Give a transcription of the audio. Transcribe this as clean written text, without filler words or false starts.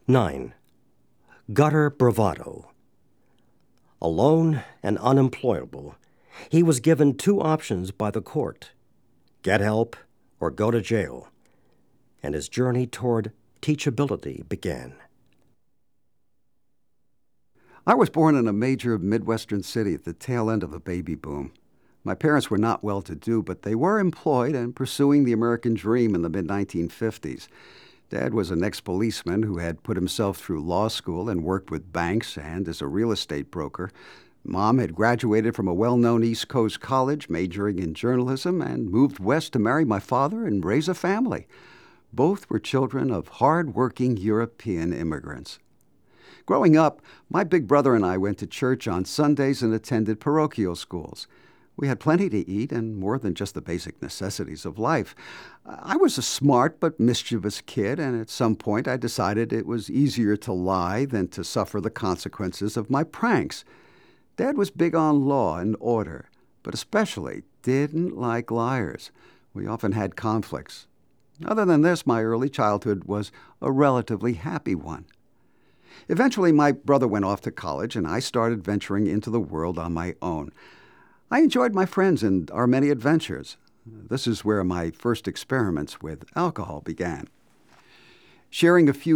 9. Gutter bravado. Alone and unemployable, he was given two options by the court: get help or go to jail, and his journey toward teachability began. I was born in a major Midwestern city at the tail end of a baby boom. My parents were not well-to-do, but they were employed and pursuing the American dream in the mid-1950s. Dad was an ex-policeman who had put himself through law school and worked with banks and as a real estate broker. Mom had graduated from a well-known East Coast college, majoring in journalism, and moved west to marry my father and raise a family. Both were children of hard-working European immigrants. Growing up, my big brother and I went to church on Sundays and attended parochial schools. We had plenty to eat and more than just the basic necessities of life. I was a smart but mischievous kid, and at some point I decided it was easier to lie than to suffer the consequences of my pranks. Dad was big on law and order, but especially didn't like liars. We often had conflicts. Other than this, my early childhood was a relatively happy one. Eventually, my brother went off to college, and I started venturing into the world on my own. I enjoyed my friends and our many adventures. This is where my first experiments with alcohol began. Sharing a few